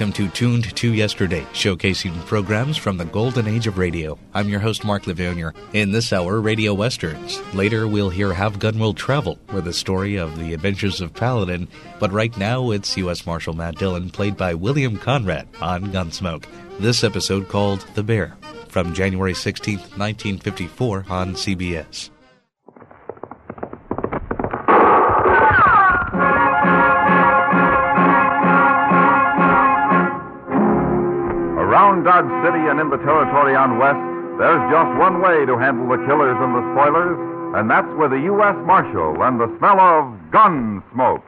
welcome to Tuned to Yesterday, showcasing programs from the golden age of radio. I'm your host, Mark Levonier. In this hour, Radio Westerns. Later, we'll hear Have Gun Will Travel, with the story of the adventures of Paladin. But right now, it's U.S. Marshal Matt Dillon, played by William Conrad on Gunsmoke. This episode called The Bear, from January 16, 1954 on CBS. Around Dodge City and in the territory on West, there's just one way to handle the killers and the spoilers, and that's with the U.S. Marshal and the smell of gun smoke.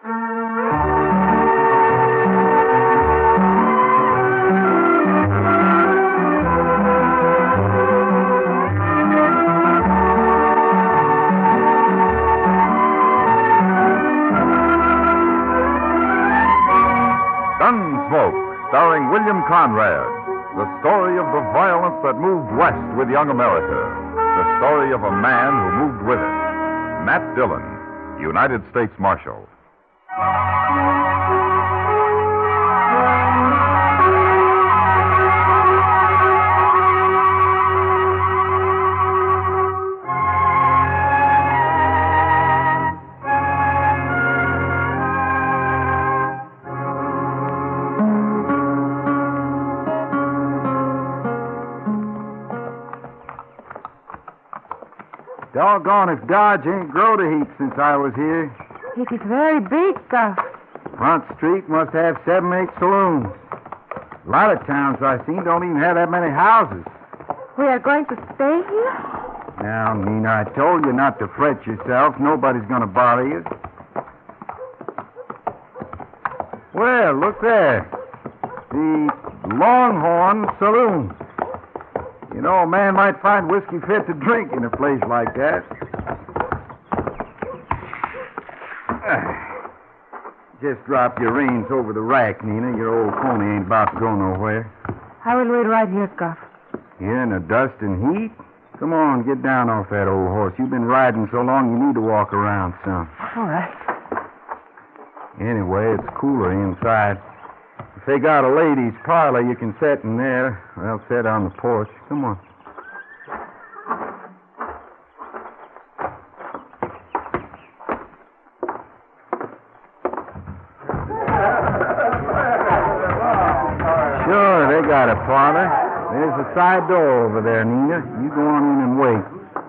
Gunsmoke, starring William Conrad, the story of the violence that moved west with young America, the story of a man who moved with it. Matt Dillon, United States Marshal. Doggone if Dodge ain't growed a heap since I was here. It is very big, Gus. Front Street must have 7, 8 saloons. A lot of towns I've seen don't even have that many houses. We are going to stay here? Now, Nina, I told you not to fret yourself. Nobody's going to bother you. Well, look there. The Longhorn Saloon. You know, a man might find whiskey fit to drink in a place like that. Just drop your reins over the rack, Nina. Your old pony ain't about to go nowhere. I will wait right here, Gus. Here in the dust and heat? Come on, get down off that old horse. You've been riding so long you need to walk around some. All right. Anyway, it's cooler inside. If they got a ladies' parlor, you can sit in there. Well, sit on the porch. Come on. Sure, they got a parlor. There's a side door over there, Nina. You go on in and wait.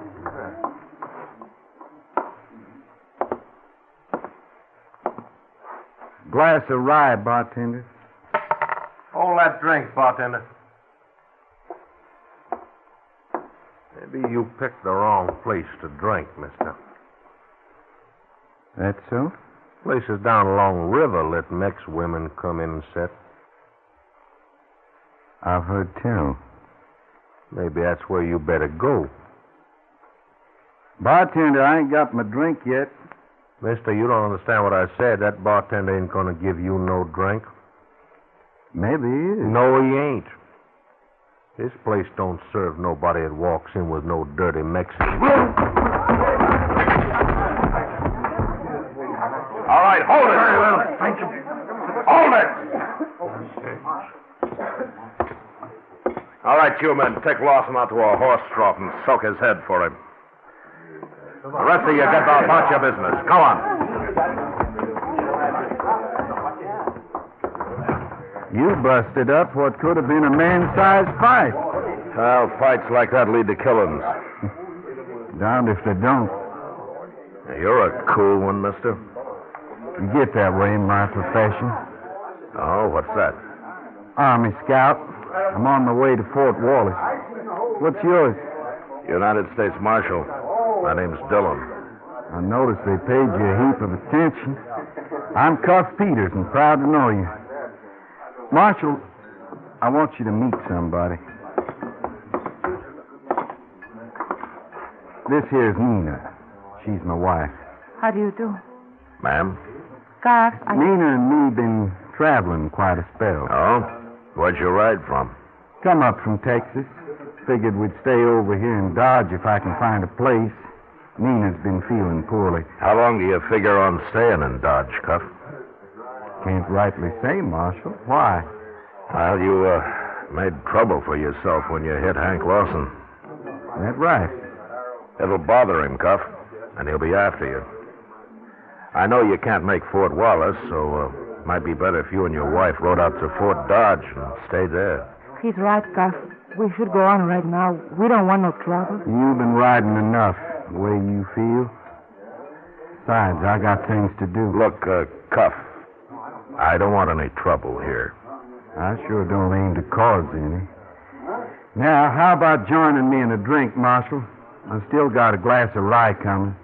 Glass of rye, bartender. Hold that drink, bartender. Maybe you picked the wrong place to drink, mister. That so? Places down along the river let Mex women come in and sit. I've heard tell. Maybe that's where you better go. Bartender, I ain't got my drink yet. Mister, you don't understand what I said. That bartender ain't gonna give you no drink. Maybe he is. No, he ain't. This place don't serve nobody that walks in with no dirty Mexican. All right, hold it. Very well, thank you. Hold it. All right, you men, take Lawson out to a horse trough and soak his head for him. The rest of you get about your business. Go on. You busted up what could have been a man-sized fight. Well, fights like that lead to killings. Darned if they don't. You're a cool one, mister. You get that way in my profession. Oh, what's that? Army scout. I'm on my way to Fort Wallace. What's yours? United States Marshal. My name's Dillon. I noticed they paid you a heap of attention. I'm Cuff Peters and proud to know you. Marshal, I want you to meet somebody. This here's Nina. She's my wife. How do you do? Ma'am? Gus, Nina and me been traveling quite a spell. Oh? Where'd you ride from? Come up from Texas. Figured we'd stay over here in Dodge if I can find a place. Nina's been feeling poorly. How long do you figure on staying in Dodge, Cuff? can't rightly say, Marshal. Why? Well, you made trouble for yourself when you hit Hank Lawson. That right. It'll bother him, Cuff, and he'll be after you. I know you can't make Fort Wallace, so might be better if you and your wife rode out to Fort Dodge and stayed there. He's right, Gus. We should go on right now. We don't want no trouble. You've been riding enough, the way you feel. Besides, I got things to do. Look, Cuff, I don't want any trouble here. I sure don't aim to cause any. Now, how about joining me in a drink, Marshal? I still got a glass of rye coming.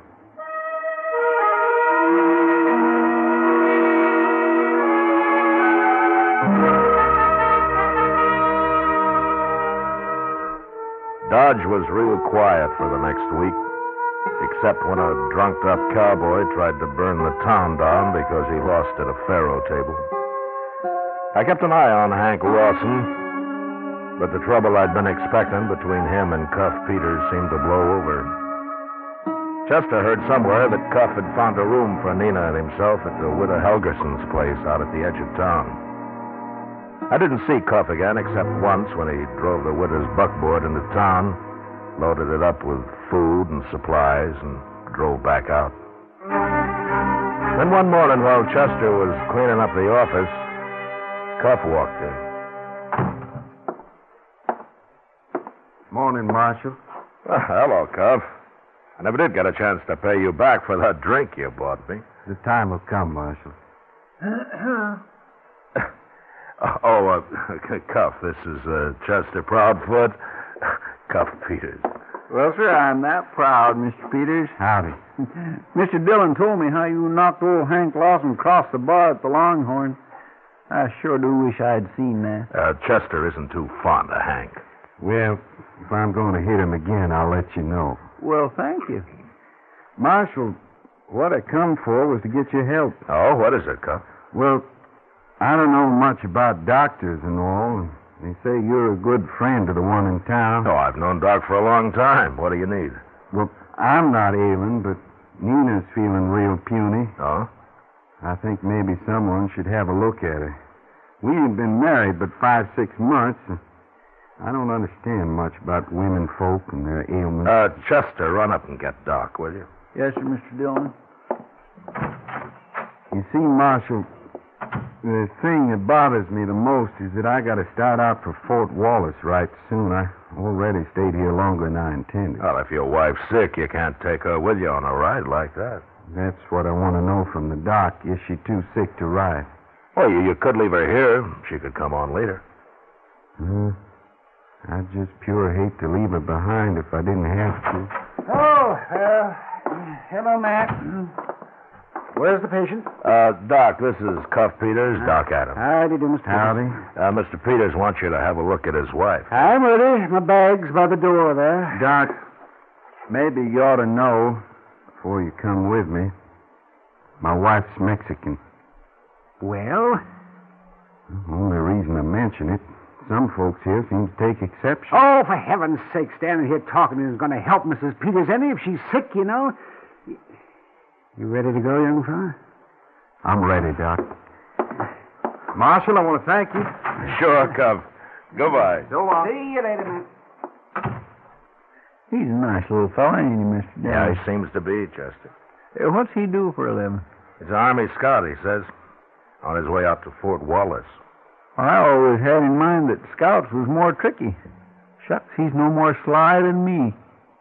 Dodge was real quiet for the next week, except when a drunked-up cowboy tried to burn the town down because he lost at a faro table. I kept an eye on Hank Lawson, but the trouble I'd been expecting between him and Cuff Peters seemed to blow over. Chester heard somewhere that Cuff had found a room for Nina and himself at the widow Helgerson's place out at the edge of town. I didn't see Cuff again except once when he drove the widow's buckboard into town, loaded it up with food and supplies, and drove back out. Then one morning while Chester was cleaning up the office, Cuff walked in. Morning, Marshal. Hello, Cuff. I never did get a chance to pay you back for that drink you bought me. The time will come, Marshal. Cuff, this is Chester Proudfoot. Cuff Peters. Well, sir, I'm that proud, Mr. Peters. Howdy. Mr. Dillon told me how you knocked old Hank Lawson across the bar at the Longhorn. I sure do wish I'd seen that. Chester isn't too fond of Hank. Well, if I'm going to hit him again, I'll let you know. Well, thank you. Marshal, what I come for was to get your help. Oh, what is it, Cuff? Well, I don't know much about doctors and all. And they say you're a good friend to the one in town. Oh, I've known Doc for a long time. What do you need? Well, I'm not ailing, but Nina's feeling real puny. Oh? I think maybe someone should have a look at her. We ain't been married but 5-6 months. And I don't understand much about women folk and their ailments. Chester, run up and get Doc, will you? Yes, sir, Mr. Dillon. You see, Marshal, the thing that bothers me the most is that I got to start out for Fort Wallace right soon. I already stayed here longer than I intended. Well, if your wife's sick, you can't take her with you on a ride like that. That's what I want to know from the doc. Is she too sick to ride? Well, you could leave her here. She could come on later. I'd just pure hate to leave her behind if I didn't have to. Oh, hello, Matt. Where's the patient? Doc, this is Cuff Peters, Doc Adams. Howdy, do, Mr. Howdy. Mr. Peters wants you to have a look at his wife. I'm ready. My bag's by the door there. Doc, maybe you ought to know, before you come with me, my wife's Mexican. Well? The only reason I mention it, some folks here seem to take exception. Oh, for heaven's sake, standing here talking isn't going to help Mrs. Peters any if she's sick, you know. You ready to go, young fella? I'm ready, Doc. Marshal, I want to thank you. Sure, Cuff. Goodbye. So long. See you later, man. He's a nice little fella, ain't he, Mr. Dillon? Yeah, he seems to be, Chester. What's he do for a living? He's an Army scout, he says. On his way out to Fort Wallace. I always had in mind that scouts was more tricky. Shucks, he's no more sly than me.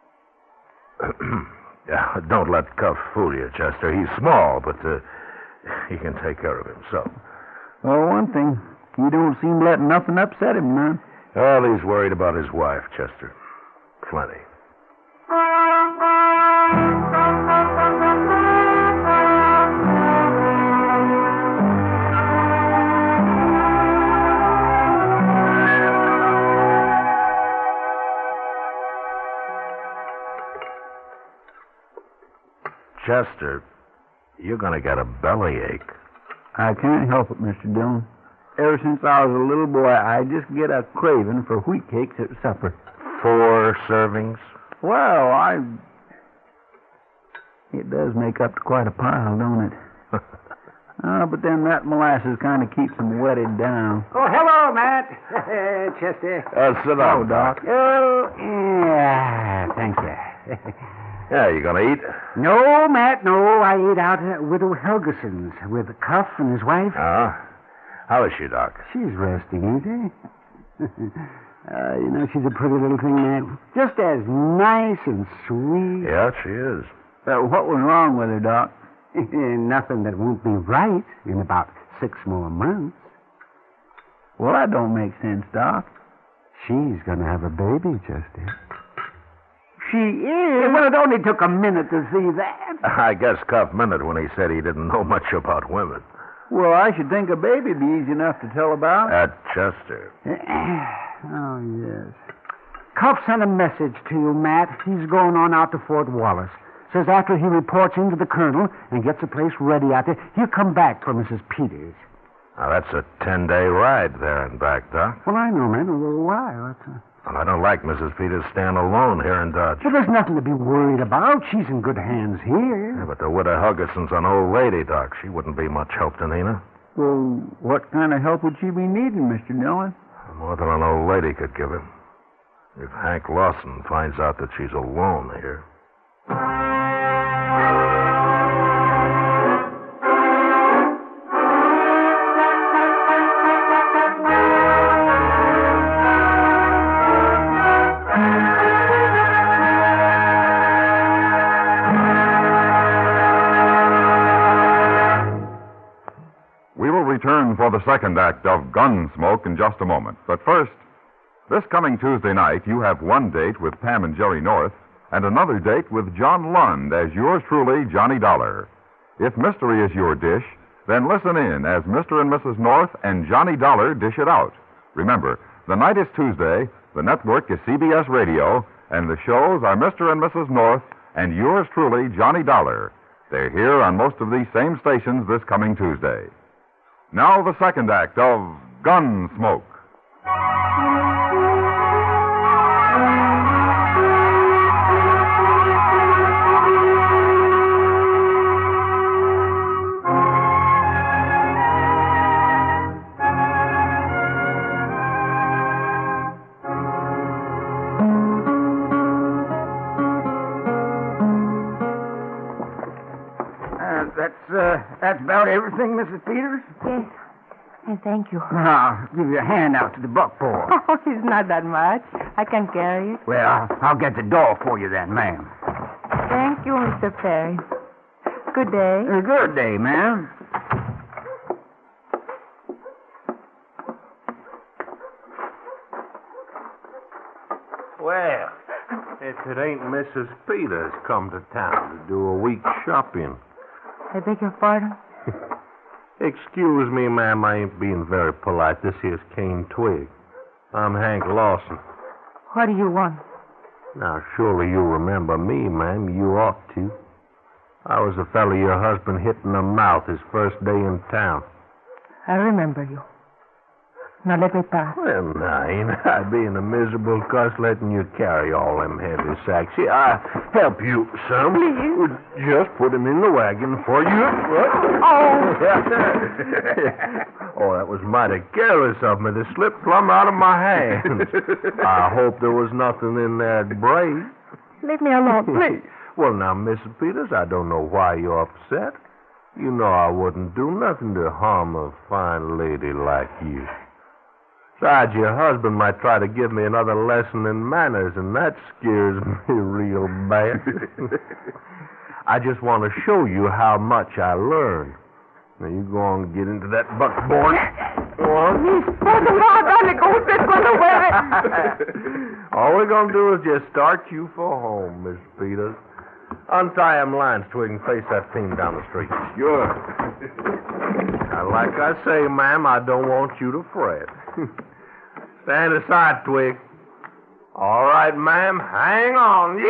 Yeah, don't let Cuff fool you, Chester. He's small, but he can take care of himself. Well, one thing, he don't seem to let nothing upset him none. Well, he's worried about his wife, Chester. Plenty. Chester, you're going to get a bellyache. I can't help it, Mr. Dillon. Ever since I was a little boy, I just get a craving for wheat cakes at supper. 4 servings? Well, It does make up to quite a pile, don't it? But then that molasses kind of keeps them wetted down. Oh, hello, Matt. Chester. Sit down, Doc. Oh, yeah, thank you. Yeah, you gonna eat? No, Matt, no. I ate out at Widow Helgeson's with Cuff and his wife. How is she, Doc? She's resting, ain't she? She's a pretty little thing, Matt. Just as nice and sweet. Yeah, she is. What was wrong with her, Doc? Nothing that won't be right in about 6 more months. Well, that don't make sense, Doc. She's going to have a baby, Chester. She is? Well, it only took a minute to see that. I guess Cuff meant it when he said he didn't know much about women. Well, I should think a baby would be easy enough to tell about. At Chester. Oh, yes. Cuff sent a message to you, Matt. He's going on out to Fort Wallace. Says after he reports into the colonel and gets the place ready out there, he'll come back for Mrs. Peters. Now, that's a 10-day ride there and back, Doc. Well, I know, man. Why? Well, I don't like Mrs. Peters staying alone here in Dodge. Well, there's nothing to be worried about. She's in good hands here. Yeah, but the widow Helgeson's an old lady, Doc. She wouldn't be much help to Nina. Well, what kind of help would she be needing, Mr. Dillon? More than an old lady could give her. If Hank Lawson finds out that she's alone here. Return for the second act of Gunsmoke in just a moment. But first, this coming Tuesday night, you have one date with Pam and Jerry North and another date with John Lund as yours truly, Johnny Dollar. If mystery is your dish, then listen in as Mr. and Mrs. North and Johnny Dollar dish it out. Remember, the night is Tuesday, the network is CBS Radio, and the shows are Mr. and Mrs. North and yours truly, Johnny Dollar. They're here on most of these same stations this coming Tuesday. Now the second act of Gunsmoke. That's about everything, Mrs. Peters? Yes. And thank you. I'll give you a hand out to the buckboard. Oh, it's not that much. I can carry it. Well, I'll get the door for you then, ma'am. Thank you, Mr. Perry. Good day. Good day, ma'am. Well, if it ain't Mrs. Peters come to town to do a week's shopping. I beg your pardon? Excuse me, ma'am, I ain't being very polite. This here's Kane Twig. I'm Hank Lawson. What do you want? Now, surely you remember me, ma'am. You ought to. I was the fellow your husband hit in the mouth his first day in town. I remember you. Now let me pass. Well, now, ain't I being a miserable cuss letting you carry all them heavy sacks? See, I'll help you some. Please. Just put him in the wagon for you. Oh. Oh, that was mighty careless of me. They slipped plumb out of my hands. I hope there was nothing in that braid. Leave me alone, please. Well, now, Mrs. Peters, I don't know why you're upset. You know I wouldn't do nothing to harm a fine lady like you. Besides, your husband might try to give me another lesson in manners, and that scares me real bad. I just want to show you how much I learned. Now, you go on and get into that buckboard. Go on. All we're going to do is just start you for home, Miss Peters. Untie them lines so we can face that team down the street. Sure. Now, like I say, ma'am, I don't want you to fret. Stand aside, Twig. All right, ma'am. Hang on.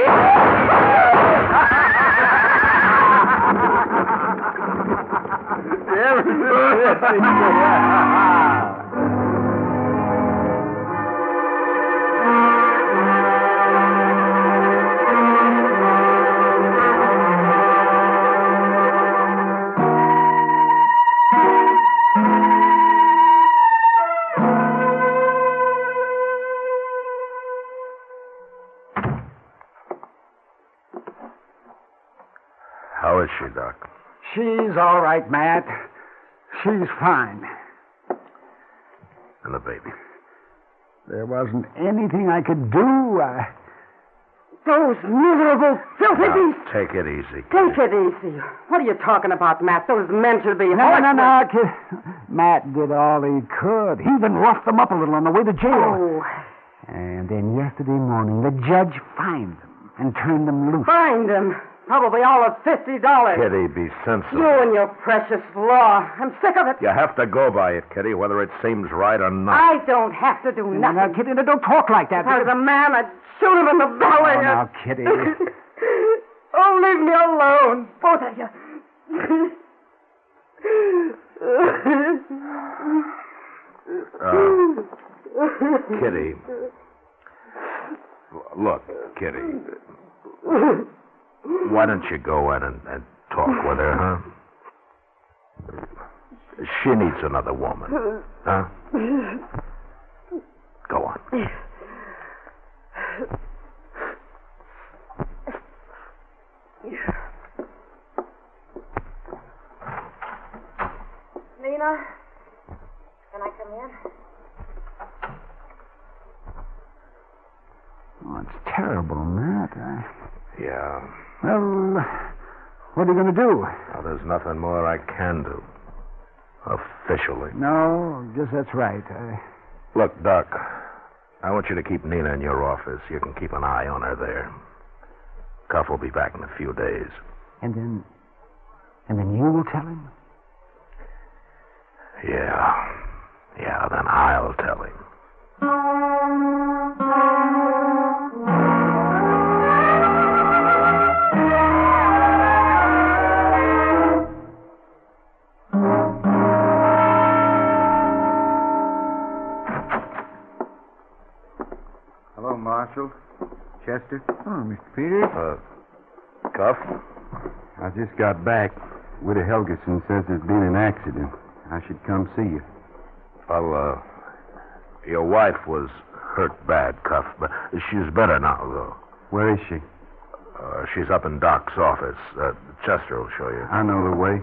She's all right, Matt. She's fine. And the baby. There wasn't anything I could do. Those miserable, filthy beasts. Take it easy. Take it easy. What are you talking about, Matt? Those men should be No, kid. Matt did all he could. He even roughed them up a little on the way to jail. Oh. And then yesterday morning, the judge fined them and turned them loose. Find them. Probably all of $50. Kitty, be sensible. You and your precious law. I'm sick of it. You have to go by it, Kitty, whether it seems right or not. I don't have to do nothing. Now, Kitty, don't talk like that. If I was a man, I'd shoot him in the belly. Oh, now, Kitty. Oh, leave me alone, both of you. Kitty. Look, Kitty. Why don't you go in and talk with her, huh? She needs another woman, huh? Go on. Nina, can I come in? Oh, it's terrible, Matt. Yeah. Well, what are you going to do? Well, there's nothing more I can do. Officially. No, I guess that's right. Look, Doc, I want you to keep Nina in your office. You can keep an eye on her there. Cuff will be back in a few days. And then you will tell him? Yeah. Yeah, then I'll tell him. Hello, Marshal. Chester? Oh, Mr. Peters. Cuff? I just got back. Widow Helgeson says there's been an accident. I should come see you. Well, your wife was hurt bad, Cuff, but she's better now, though. Where is she? She's up in Doc's office. Chester will show you. I know the way.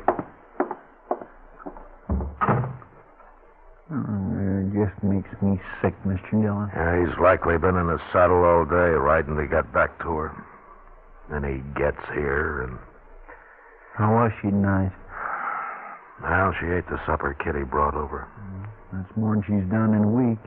It just makes me sick, Mr. Dillon. Yeah, he's likely been in his saddle all day, riding to get back to her. Then he gets here, and... How was she tonight? Well, she ate the supper Kitty brought over. That's more than she's done in a week.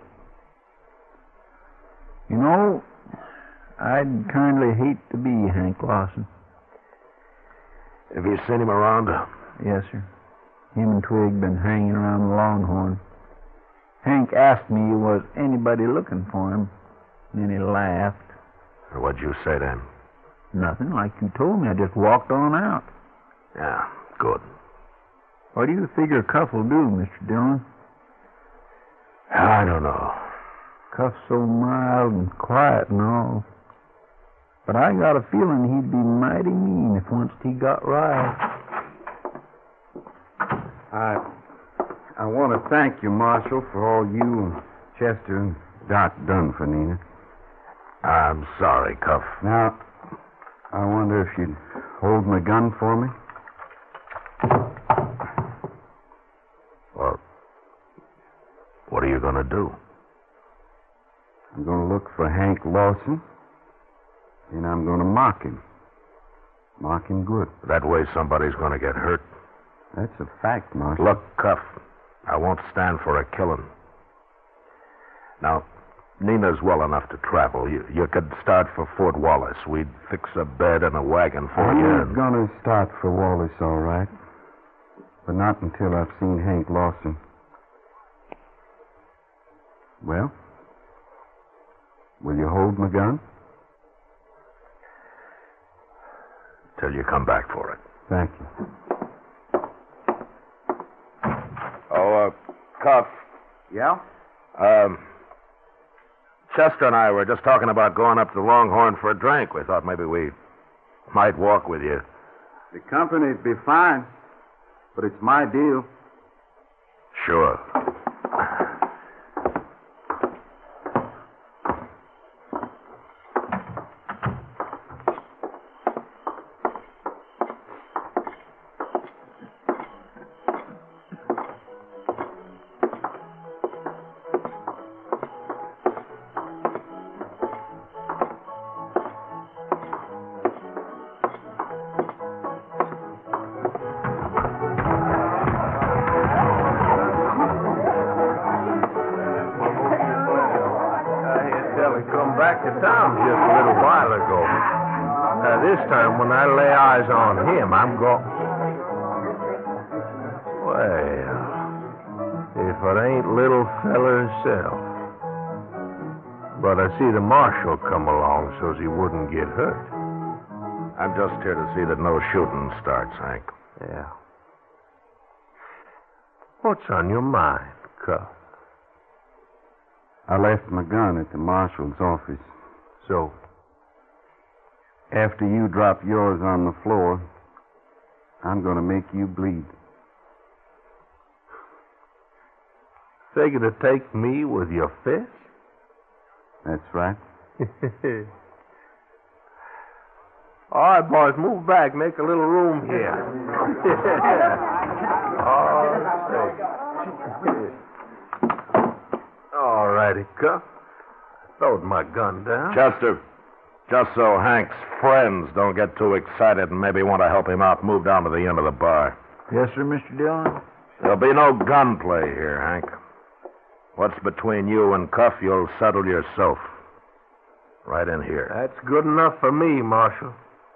You know, I'd kindly hate to be Hank Lawson. Have you seen him around? Yes, sir. Him and Twig been hanging around the Longhorn. Hank asked me was anybody looking for him, and then he laughed. What'd you say to him? Nothing, like you told me. I just walked on out. Yeah, good. What do you figure Cuff will do, Mr. Dillon? I don't know. Cuff's so mild and quiet and all. But I got a feeling he'd be mighty mean if once he got riled. I want to thank you, Marshal, for all you and Chester and Doc done for Nina. I'm sorry, Cuff. Now, I wonder if you'd hold my gun for me. Well, what are you going to do? I'm going to look for Hank Lawson, and I'm going to mock him. Mock him good. That way somebody's going to get hurt. That's a fact, Marshal. Look, Cuff, I won't stand for a killing. Now, Nina's well enough to travel. You could start for Fort Wallace. We'd fix a bed and a wagon for you. I'm going to start for Wallace, all right. But not until I've seen Hank Lawson. Well, will you hold my gun? Till you come back for it. Thank you. Oh, Cuff. Yeah? Chester and I were just talking about going up to Longhorn for a drink. We thought maybe we might walk with you. The company'd be fine, but it's my deal. Sure. of Tom just a little while ago. This time, when I lay eyes on him, I'm going... Well, if it ain't little fella himself. But I see the marshal come along so's he wouldn't get hurt. I'm just here to see that no shooting starts, Hank. Yeah. What's on your mind, Cuff? I left my gun at the marshal's office. So? After you drop yours on the floor, I'm going to make you bleed. Figure to take me with your fist? That's right. All right, boys, move back. Make a little room here. All righty, Cuff. Throwed my gun down. Chester, just so Hank's friends don't get too excited and maybe want to help him out, move down to the end of the bar. Yes, sir, Mr. Dillon? There'll be no gunplay here, Hank. What's between you and Cuff, you'll settle yourself. Right in here. That's good enough for me, Marshal.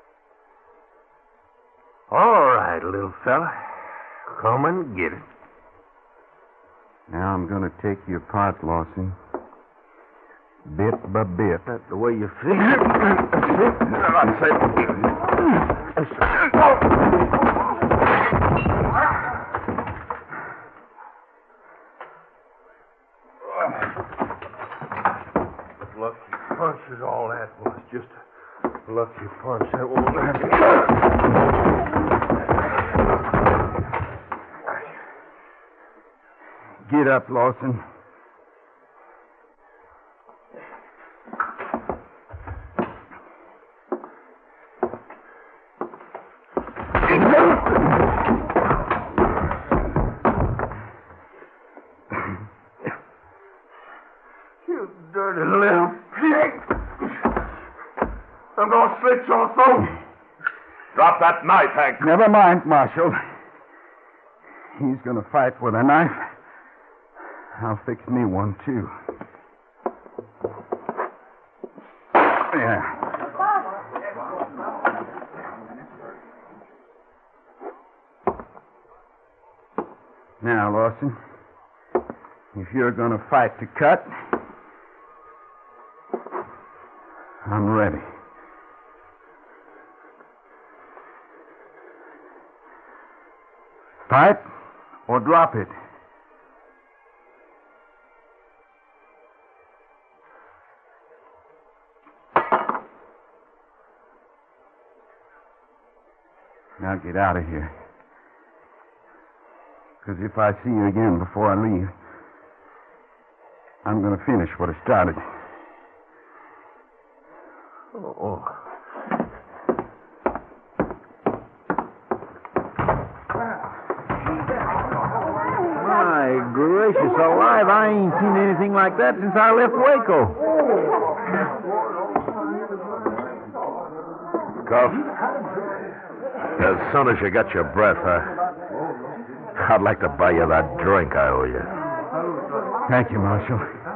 All right, little fella. Come and get it. Now I'm going to take you apart, Lawson. Bit by bit. That's the way you feel. I'd say... Lucky punch is all that was. Just a lucky punch. That won't happen. Get up, Lawson. You dirty little pig. I'm going to slit your throat. Drop that knife, Hank. Never mind, Marshal. He's going to fight with a knife. I'll fix me one, too. Yeah. Now, Lawson, if you're going to fight to cut, I'm ready. Fight or drop it. Now get out of here. Because if I see you again before I leave, I'm going to finish what I started. Oh. My gracious alive, I ain't seen anything like that since I left Waco. Cuff, as soon as you get your breath, I'd like to buy you that drink I owe you. Thank you, Marshal.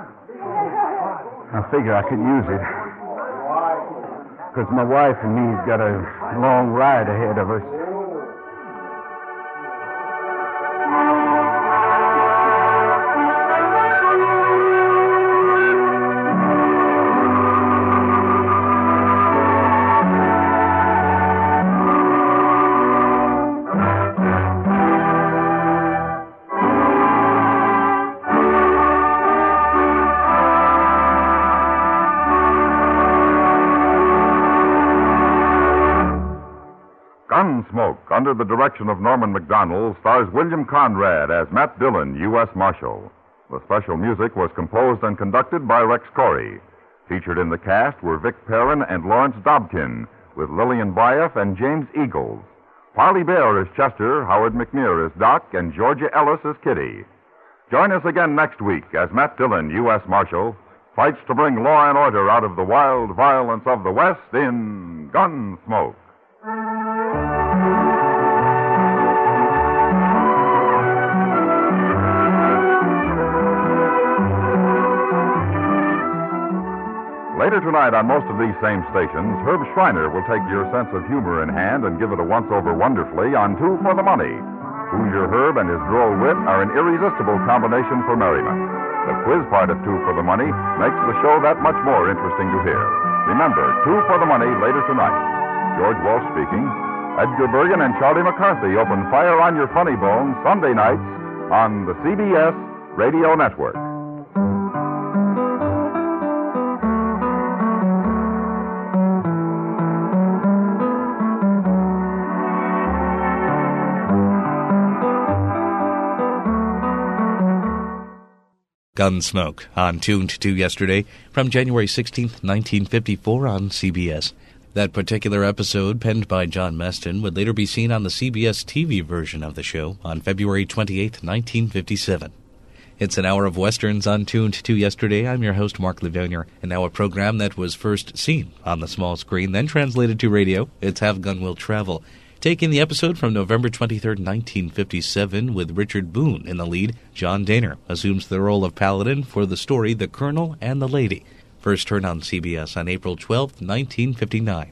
I figure I could use it. Because my wife and me's got a long ride ahead of us. Gunsmoke, under the direction of Norman MacDonald, stars William Conrad as Matt Dillon, U.S. Marshal. The special music was composed and conducted by Rex Corey. Featured in the cast were Vic Perrin and Lawrence Dobkin, with Lillian Byoff and James Eagles. Parley Bear as Chester, Howard McNear as Doc, and Georgia Ellis as Kitty. Join us again next week as Matt Dillon, U.S. Marshal, fights to bring law and order out of the wild violence of the West in Gunsmoke. Later Later tonight on most of these same stations, Herb Schreiner will take your sense of humor in hand and give it a once-over wonderfully on Two for the Money. Hoosier Herb and his droll wit are an irresistible combination for merriment. The quiz part of Two for the Money makes the show that much more interesting to hear. Remember, Two for the Money later tonight. George Walsh speaking. Edgar Bergen and Charlie McCarthy open fire on your funny bone Sunday nights on the CBS Radio Network. Gunsmoke on Tuned to Yesterday from January 16th, 1954 on CBS. That particular episode, penned by John Meston, would later be seen on the CBS TV version of the show on February 28th, 1957. It's an hour of westerns on Tuned to Yesterday. I'm your host, Mark Livonier, and now a program that was first seen on the small screen, then translated to radio. It's Have Gun Will Travel. Taking the episode from November 23rd, 1957, with Richard Boone in the lead, John Dehner assumes the role of Paladin for the story The Colonel and the Lady. First heard on CBS on April 12th, 1959.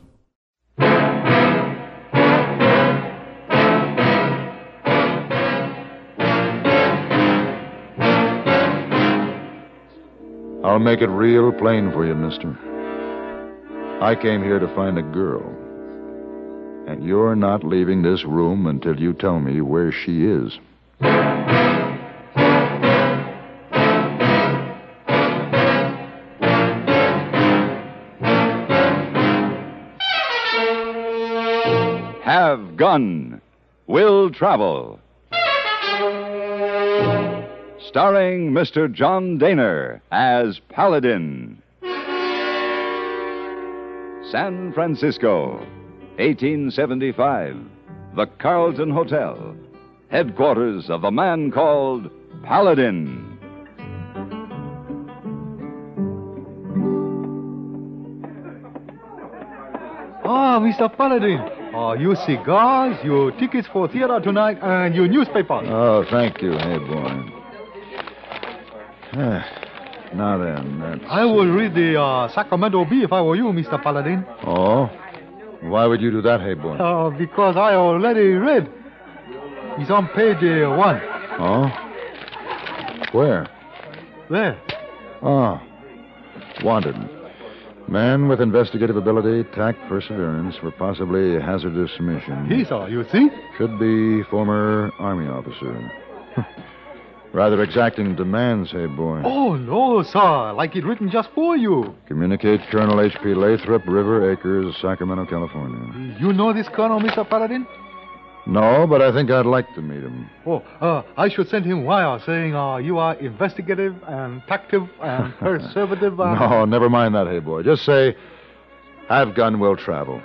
I'll make it real plain for you, mister. I came here to find a girl. And you're not leaving this room until you tell me where she is. Have Gun Will Travel. Starring Mr. John Dehner as Paladin. San Francisco, 1875. The Carlton Hotel, headquarters of the man called Paladin. Ah, Mr. Paladin. Your cigars, your tickets for theater tonight, and your newspaper. Oh, thank you, hey boy. Now then, I will read the Sacramento Bee if I were you, Mr. Paladin. Oh? Why would you do that, hey boy? Because I already read. It's on page 1. Oh? Where? There. Oh. Wanted. Man with investigative ability, tact, perseverance for possibly a hazardous mission. He saw, you see? Should be former Army officer. Rather exacting demands, hey boy. Oh, no, sir. Like it written just for you. Communicate Colonel H.P. Lathrop, River Acres, Sacramento, California. You know this colonel, Mr. Paladin? No, but I think I'd like to meet him. Oh, I should send him wire saying you are investigative and tactive and conservative. No, never mind that, hey boy. Just say, Have Gun Will Travel.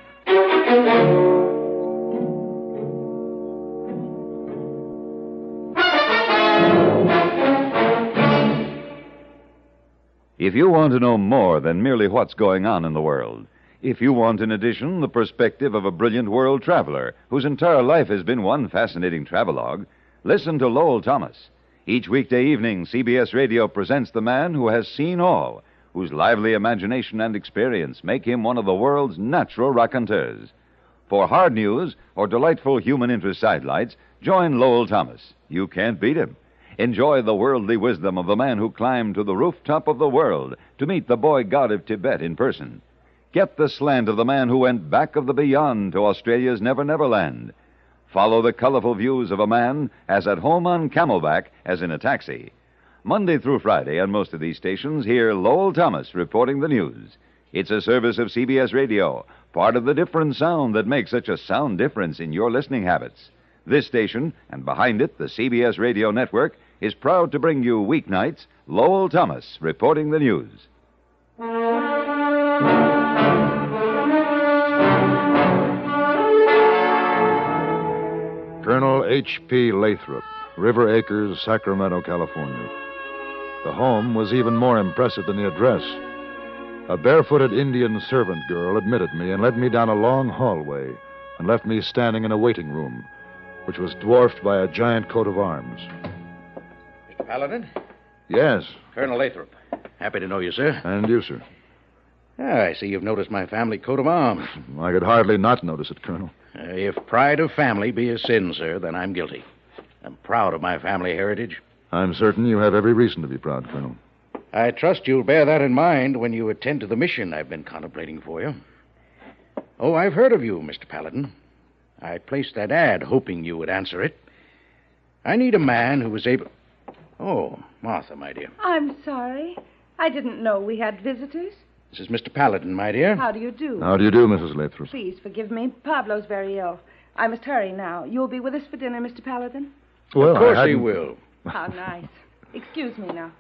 If you want to know more than merely what's going on in the world, if you want, in addition, the perspective of a brilliant world traveler whose entire life has been one fascinating travelogue, listen to Lowell Thomas. Each weekday evening, CBS Radio presents the man who has seen all, whose lively imagination and experience make him one of the world's natural raconteurs. For hard news or delightful human interest sidelights, join Lowell Thomas. You can't beat him. Enjoy the worldly wisdom of the man who climbed to the rooftop of the world to meet the boy god of Tibet in person. Get the slant of the man who went back of the beyond to Australia's Never Never Land. Follow the colorful views of a man as at home on Camelback as in a taxi. Monday through Friday on most of these stations, hear Lowell Thomas reporting the news. It's a service of CBS Radio, part of the different sound that makes such a sound difference in your listening habits. This station, and behind it, the CBS Radio Network, is proud to bring you weeknights Lowell Thomas reporting the news. Colonel H.P. Lathrop, River Acres, Sacramento, California. The home was even more impressive than the address. A barefooted Indian servant girl admitted me and led me down a long hallway and left me standing in a waiting room, which was dwarfed by a giant coat of arms. Mr. Paladin? Yes. Colonel Lathrop. Happy to know you, sir. And you, sir. I see you've noticed my family coat of arms. I could hardly not notice it, Colonel. If pride of family be a sin, sir, then I'm guilty. I'm proud of my family heritage. I'm certain you have every reason to be proud, Colonel. I trust you'll bear that in mind when you attend to the mission I've been contemplating for you. Oh, I've heard of you, Mr. Paladin. I placed that ad hoping you would answer it. I need a man who was able... Oh, Martha, my dear. I'm sorry. I didn't know we had visitors. This is Mr. Paladin, my dear. How do you do? How do you do, Mrs. Lathrop? Please forgive me. Pablo's very ill. I must hurry now. You'll be with us for dinner, Mr. Paladin? Well, of course he will. How nice. Excuse me now.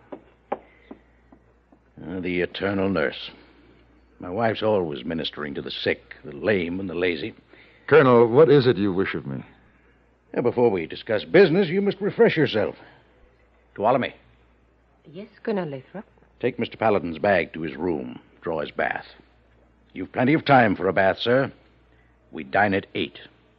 The eternal nurse. My wife's always ministering to the sick, the lame, and the lazy. Colonel, what is it you wish of me? Before we discuss business, you must refresh yourself. Tuolumne. Yes, Colonel Lathrop. Take Mr. Paladin's bag to his room. Draw his bath. You've plenty of time for a bath, sir. We dine at 8.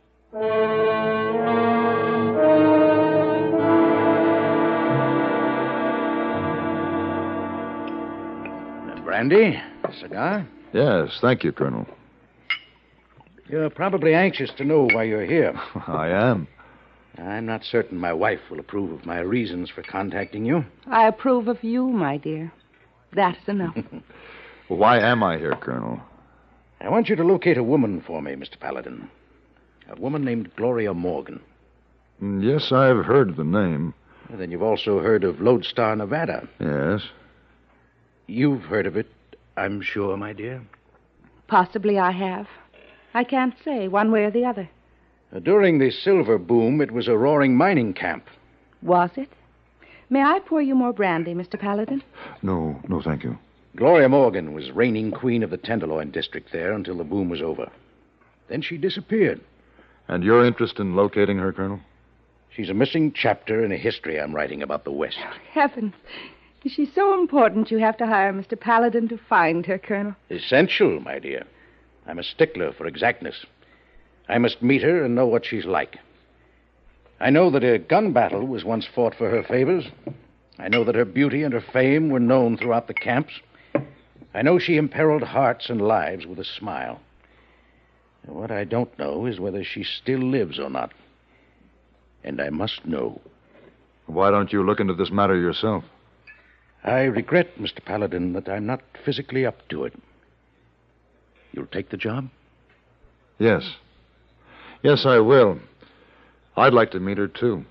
Brandy? A cigar? Yes, thank you, Colonel. You're probably anxious to know why you're here. I am. I'm not certain my wife will approve of my reasons for contacting you. I approve of you, my dear. That's enough. Why am I here, Colonel? I want you to locate a woman for me, Mr. Paladin. A woman named Gloria Morgan. Yes, I've heard the name. Then you've also heard of Lodestar, Nevada. Yes. You've heard of it, I'm sure, my dear. Possibly I have. I can't say one way or the other. During the silver boom, it was a roaring mining camp. Was it? May I pour you more brandy, Mr. Paladin? No, thank you. Gloria Morgan was reigning queen of the Tenderloin district there until the boom was over. Then she disappeared. And your interest in locating her, Colonel? She's a missing chapter in a history I'm writing about the West. Heavens. She's so important you have to hire Mr. Paladin to find her, Colonel. Essential, my dear. I'm a stickler for exactness. I must meet her and know what she's like. I know that a gun battle was once fought for her favors. I know that her beauty and her fame were known throughout the camps. I know she imperiled hearts and lives with a smile. What I don't know is whether she still lives or not. And I must know. Why don't you look into this matter yourself? I regret, Mr. Paladin, that I'm not physically up to it. You'll take the job? Yes. Yes, I will. I'd like to meet her, too.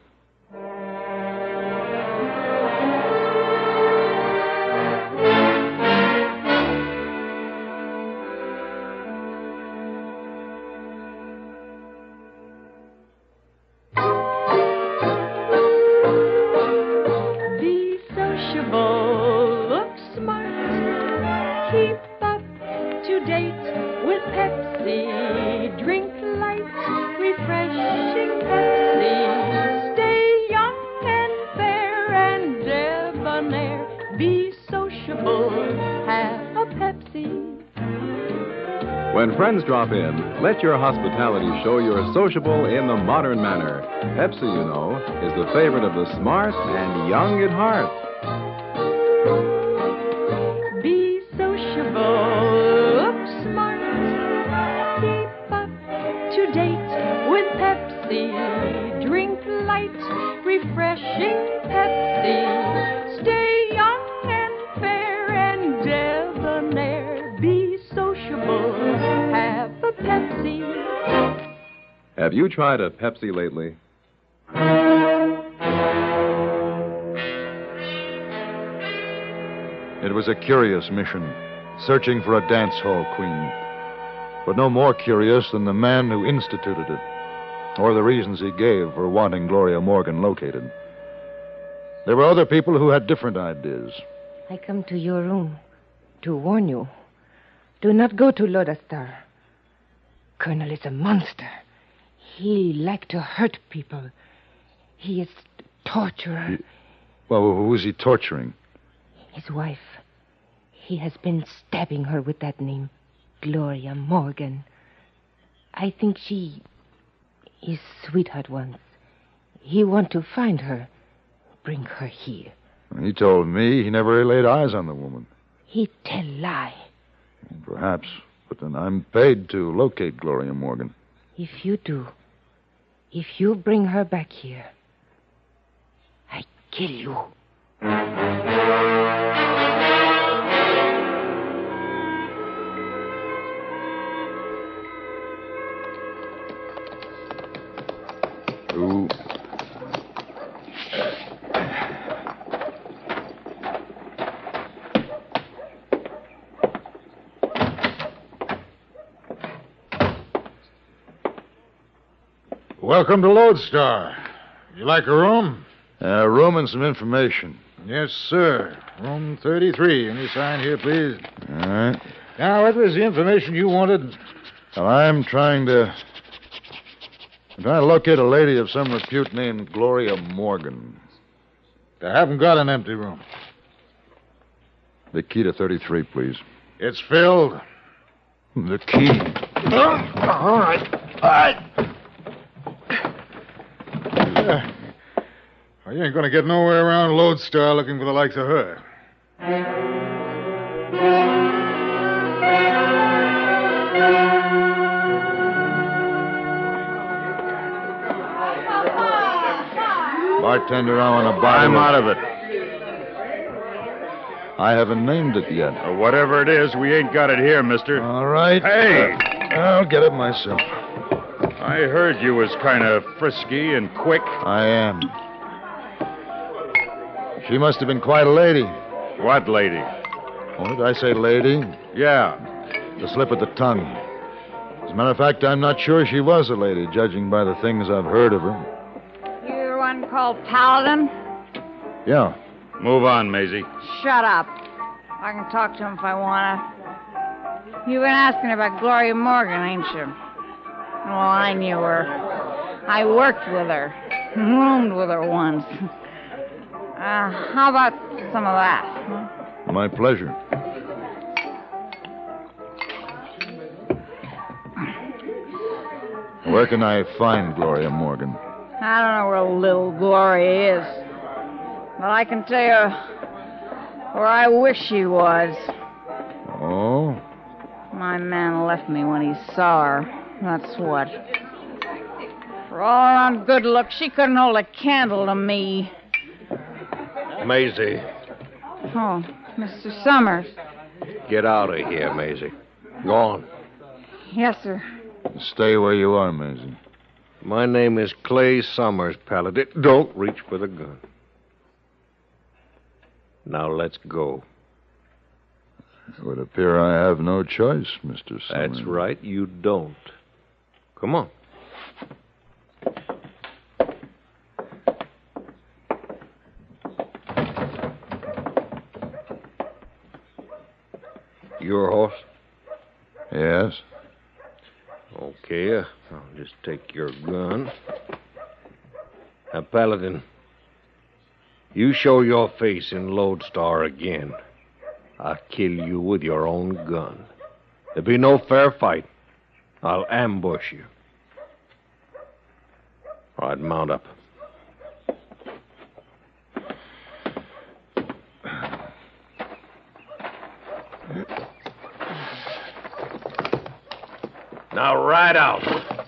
When friends drop in, let your hospitality show you're sociable in the modern manner. Pepsi, you know, is the favorite of the smart and young at heart. Be sociable, look smart, keep up to date with Pepsi. Drink light, refreshing Pepsi. Stay young and fair and debonair. Be sociable, have a Pepsi. Have you tried a Pepsi lately? It was a curious mission, searching for a dance hall queen. But no more curious than the man who instituted it, or the reasons he gave for wanting Gloria Morgan located. There were other people who had different ideas. I come to your room to warn you. Do not go to Lodestar. Colonel is a monster. He likes to hurt people. He is torturer. Well, who is he torturing? His wife. He has been stabbing her with that name, Gloria Morgan. I think she his sweetheart once. He want to find her, bring her here. He told me he never laid eyes on the woman. He tell lie. Perhaps, but then I'm paid to locate Gloria Morgan. If you do, if you bring her back here, I kill you. Who? Welcome to Lodestar. You like a room? A room and some information. Yes, sir. Room 33. Any sign here, please? All right. Now, what was the information you wanted? Well, I'm trying to locate a lady of some repute named Gloria Morgan. I haven't got an empty room. The key to 33, please. It's filled. The key. All right. All right. Well, you ain't going to get nowhere around Lodestar looking for the likes of her. Bartender, I want a bottle. I'm out of it. I haven't named it yet. Whatever it is, we ain't got it here, mister. All right. Hey! I'll get it myself. I heard you was kind of frisky and quick. I am. She must have been quite a lady. What lady? Oh, did I say lady? Yeah. The slip of the tongue. As a matter of fact, I'm not sure she was a lady, judging by the things I've heard of her. You're one called Paladin? Yeah. Move on, Maisie. Shut up. I can talk to him if I want to. You've been asking about Gloria Morgan, ain't you? Well, I knew her. I worked with her. Roomed with her once. How about some of that? Huh? My pleasure. Where can I find Gloria Morgan? I don't know where little Gloria is. But I can tell you where I wish she was. Oh? My man left me when he saw her. That's what. For all around good look, she couldn't hold a candle to me. Maisie. Oh, Mr. Summers. Get out of here, Maisie. Go on. Yes, sir. Stay where you are, Maisie. My name is Clay Summers, Paladin. Don't reach for the gun. Now let's go. It would appear I have no choice, Mr. Summers. That's right, you don't. Come on. Your horse? Yes. Okay, I'll just take your gun. Now, Paladin, you show your face in Lodestar again, I'll kill you with your own gun. There'll be no fair fight. I'll ambush you. All right, mount up. Now ride out.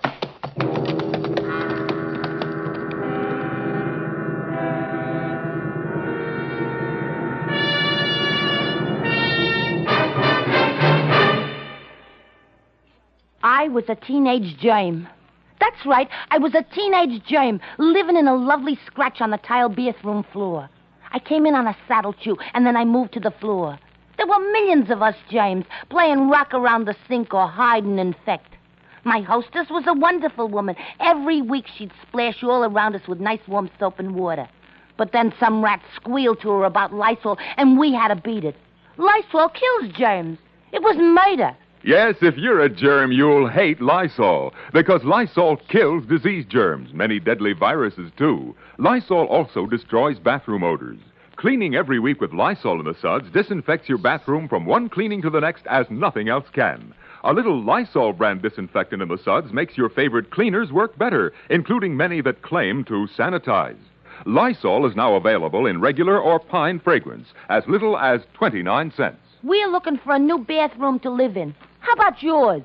I was a teenage germ. That's right, I was a teenage germ, living in a lovely scratch on the tile bathroom floor. I came in on a saddle chew, and then I moved to the floor. There were millions of us germs, playing rock around the sink or hide and infect. My hostess was a wonderful woman. Every week she'd splash you all around us with nice warm soap and water. But then some rat squealed to her about Lysol, and we had to beat it. Lysol kills germs. It was murder. Yes, if you're a germ, you'll hate Lysol, because Lysol kills disease germs, many deadly viruses, too. Lysol also destroys bathroom odors. Cleaning every week with Lysol in the suds disinfects your bathroom from one cleaning to the next as nothing else can. A little Lysol brand disinfectant in the suds makes your favorite cleaners work better, including many that claim to sanitize. Lysol is now available in regular or pine fragrance, as little as 29 cents. We're looking for a new bathroom to live in. How about yours?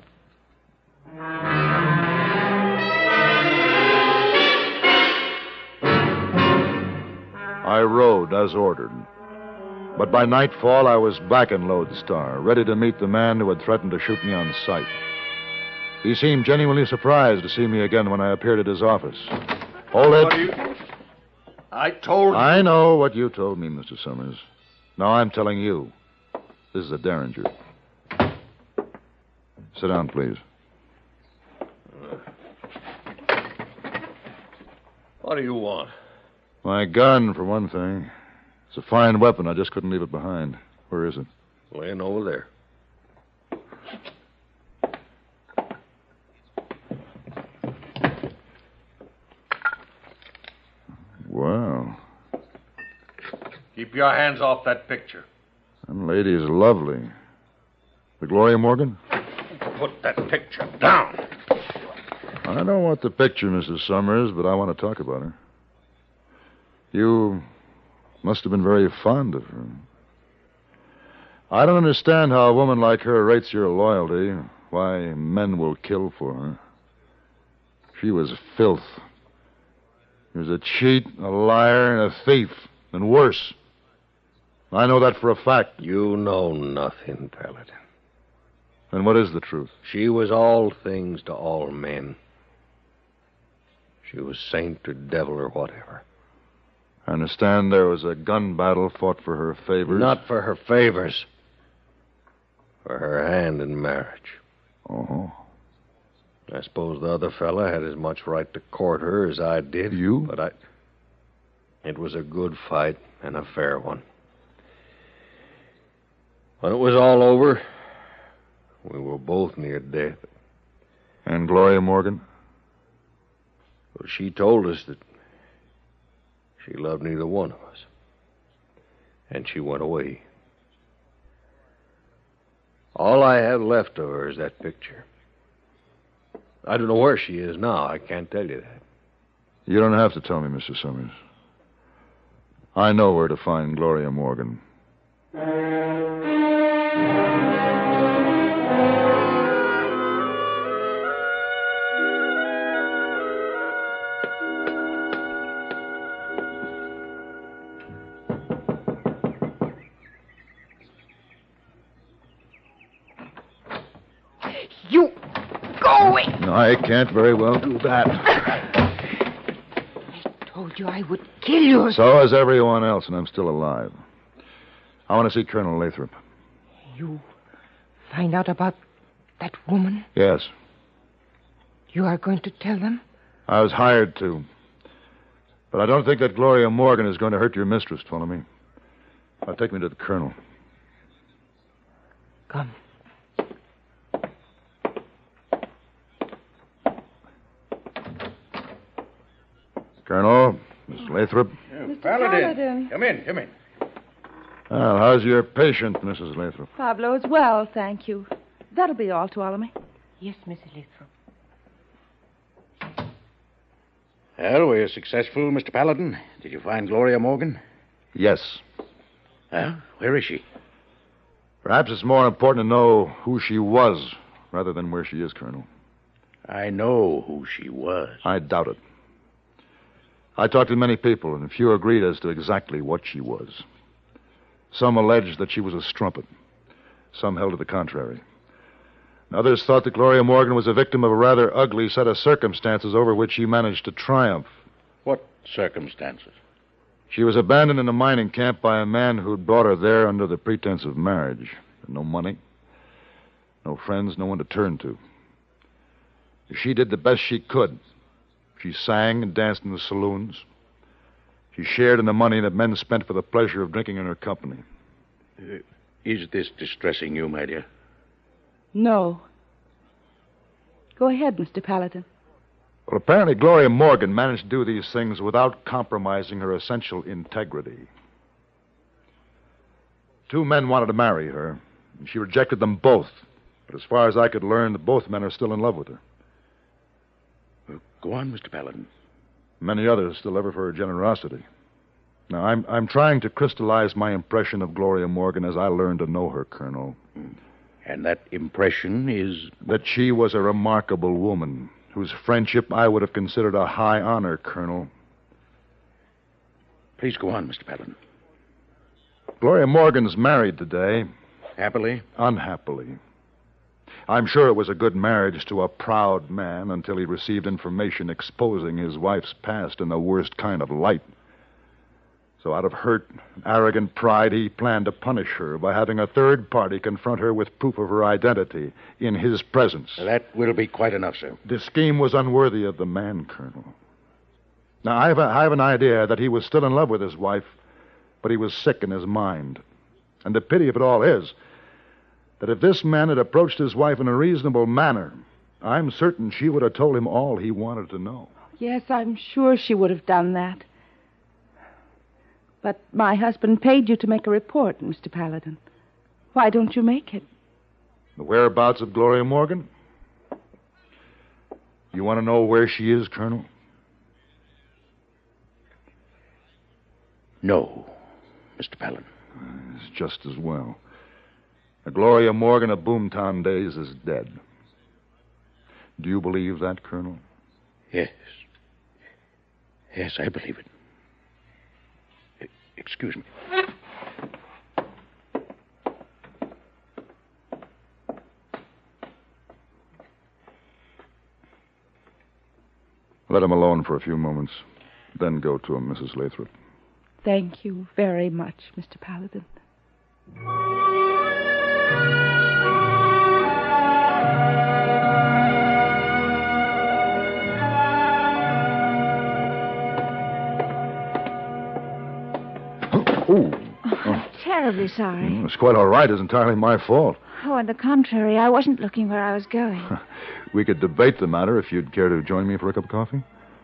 I rode as ordered. But by nightfall, I was back in Lodestar, ready to meet the man who had threatened to shoot me on sight. He seemed genuinely surprised to see me again when I appeared at his office. Hold it. I told you. I know what you told me, Mr. Summers. Now I'm telling you. This is a derringer. Sit down, please. What do you want? My gun, for one thing. It's a fine weapon. I just couldn't leave it behind. Where is it? Laying over there. Wow. Keep your hands off that picture. That lady is lovely. The Gloria Morgan? Put that picture down. I don't want the picture, Mrs. Summers, but I want to talk about her. You must have been very fond of her. I don't understand how a woman like her rates your loyalty, why men will kill for her. She was filth. She was a cheat, a liar, and a thief, and worse. I know that for a fact. You know nothing, Paladin. And what is the truth? She was all things to all men. She was saint or devil or whatever. I understand there was a gun battle fought for her favors. Not for her favors. For her hand in marriage. Oh. I suppose the other fella had as much right to court her as I did. You? But it was a good fight and a fair one. When it was all over, we were both near death. And Gloria Morgan? Well, she told us that she loved neither one of us. And she went away. All I have left of her is that picture. I don't know where she is now. I can't tell you that. You don't have to tell me, Mr. Summers. I know where to find Gloria Morgan. You go away. No, I can't very well do that. I told you I would kill you. So has everyone else, and I'm still alive. I want to see Colonel Lathrop. You find out about that woman? Yes. You are going to tell them? I was hired to. But I don't think that Gloria Morgan is going to hurt your mistress, follow me. Now take me to the Colonel. Come. Colonel, Miss Lathrop. Mr. Paladin. Come in. Well, how's your patient, Mrs. Lathrop? Pablo is well, thank you. That'll be all, Tuolumne. Yes, Mrs. Lathrop. Well, were you successful, Mr. Paladin? Did you find Gloria Morgan? Yes. Well, where is she? Perhaps it's more important to know who she was rather than where she is, Colonel. I know who she was. I doubt it. I talked to many people, and few agreed as to exactly what she was. Some alleged that she was a strumpet. Some held to the contrary. Others thought that Gloria Morgan was a victim of a rather ugly set of circumstances over which she managed to triumph. What circumstances? She was abandoned in a mining camp by a man who'd brought her there under the pretense of marriage. No money, no friends, no one to turn to. She did the best she could. She sang and danced in the saloons. She shared in the money that men spent for the pleasure of drinking in her company. Is this distressing you, my dear? No. Go ahead, Mr. Paladin. Well, apparently Gloria Morgan managed to do these things without compromising her essential integrity. 2 men wanted to marry her, and she rejected them both. But as far as I could learn, both men are still in love with her. Go on, Mr. Paladin. Many others still love her for her generosity. Now, I'm trying to crystallize my impression of Gloria Morgan as I learned to know her, Colonel. And that impression is? That she was a remarkable woman, whose friendship I would have considered a high honor, Colonel. Please go on, Mr. Paladin. Gloria Morgan's married today. Happily? Unhappily. I'm sure it was a good marriage to a proud man until he received information exposing his wife's past in the worst kind of light. So out of hurt, arrogant pride, he planned to punish her by having a third party confront her with proof of her identity in his presence. That will be quite enough, sir. The scheme was unworthy of the man, Colonel. Now, I have an idea that he was still in love with his wife, but he was sick in his mind. And the pity of it all is that if this man had approached his wife in a reasonable manner, I'm certain she would have told him all he wanted to know. Yes, I'm sure she would have done that. But my husband paid you to make a report, Mr. Paladin. Why don't you make it? The whereabouts of Gloria Morgan? You want to know where she is, Colonel? No, Mr. Paladin. It's just as well. The Gloria Morgan of Boomtown days is dead. Do you believe that, Colonel? Yes. Yes, I believe it. Excuse me. Let him alone for a few moments. Then go to him, Mrs. Lathrop. Thank you very much, Mr. Paladin. Terribly sorry. It's quite all right. It's entirely my fault. Oh, on the contrary, I wasn't looking where I was going. We could debate the matter if you'd care to join me for a cup of coffee.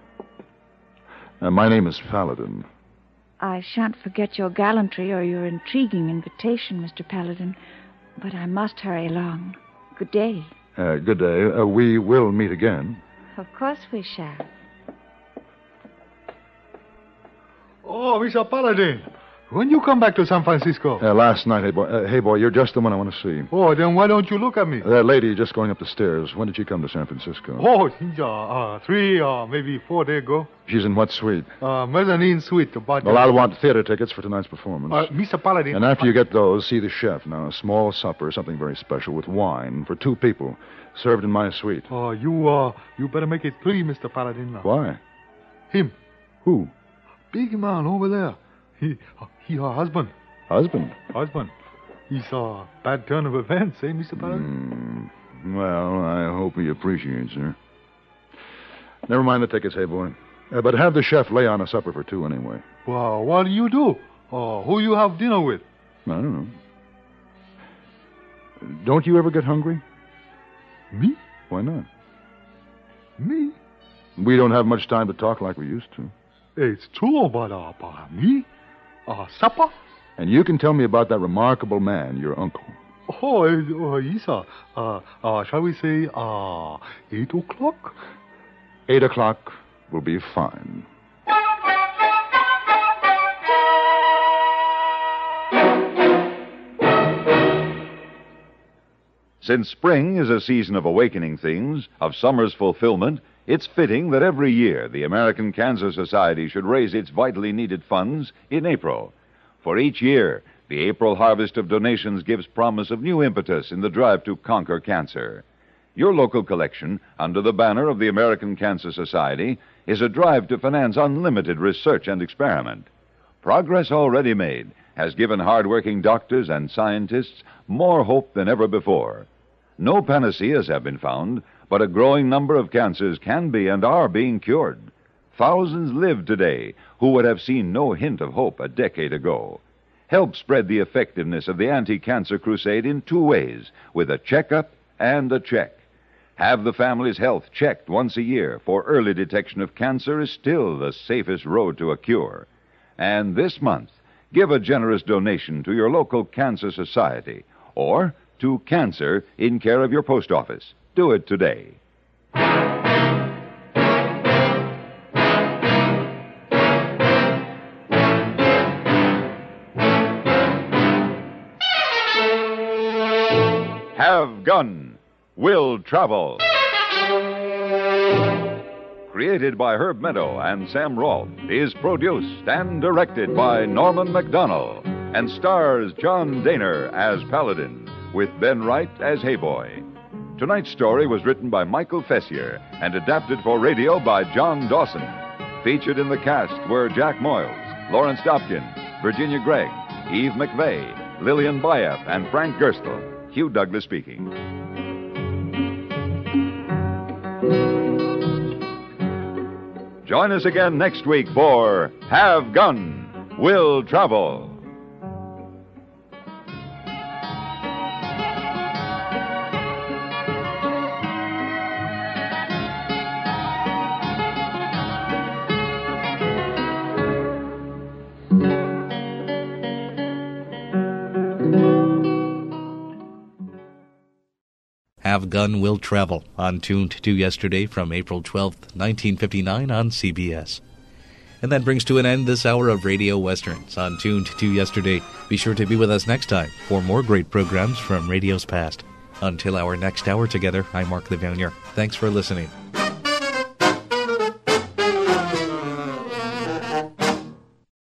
My name is Paladin. I shan't forget your gallantry or your intriguing invitation, Mr. Paladin, but I must hurry along. Good day. Good day. We will meet again. Of course we shall. Oh, Mr. Paladin. When you come back to San Francisco? Last night, hey, boy, you're just the one I want to see. Oh, then why don't you look at me? That lady just going up the stairs. When did she come to San Francisco? Oh, 3 or maybe 4 days ago. She's in what suite? Mezzanine suite. But well, I'll want theater tickets for tonight's performance. Mr. Paladin. And after you get those, see the chef. Now, a small supper, something very special, with wine for 2 people, served in my suite. Oh, you better make it 3, Mr. Paladin. Why? Him. Who? Big man over there. He her husband. Husband? Husband. He's a bad turn of events, eh, Mr. Paladin? Well, I hope he appreciates her. Never mind the tickets, hey, boy. But have the chef lay on a supper for 2 anyway. Well, what do you do? Who you have dinner with? I don't know. Don't you ever get hungry? Me? Why not? Me? We don't have much time to talk like we used to. It's true, but me? Supper? And you can tell me about that remarkable man, your uncle. Isa. Shall we say, 8 o'clock? 8 o'clock will be fine. Since spring is a season of awakening things, of summer's fulfillment, it's fitting that every year the American Cancer Society should raise its vitally needed funds in April. For each year, the April harvest of donations gives promise of new impetus in the drive to conquer cancer. Your local collection, under the banner of the American Cancer Society, is a drive to finance unlimited research and experiment. Progress already made has given hard-working doctors and scientists more hope than ever before. No panaceas have been found, but a growing number of cancers can be and are being cured. Thousands live today who would have seen no hint of hope a decade ago. Help spread the effectiveness of the anti-cancer crusade in 2 ways, with a checkup and a check. Have the family's health checked once a year, for early detection of cancer is still the safest road to a cure. And this month, give a generous donation to your local cancer society or to Cancer in care of your post office. Do it today. Have Gun, Will Travel. Created by Herb Meadow and Sam Rolfe, is produced and directed by Norman MacDonald, and stars John Daner as Paladin, with Ben Wright as Hayboy. Tonight's story was written by Michael Fessier and adapted for radio by John Dawson. Featured in the cast were Jack Moyles, Lawrence Dobkin, Virginia Gregg, Eve McVeigh, Lillian Bayef, and Frank Gerstle. Hugh Douglas speaking. Join us again next week for Have Gun, Will Travel. Have Gun, Will Travel, on Tuned to Yesterday from April 12th, 1959 on CBS. And that brings to an end this hour of Radio Westerns on Tuned to Yesterday. Be sure to be with us next time for more great programs from radio's past. Until our next hour together, I'm Mark Levanier. Thanks for listening.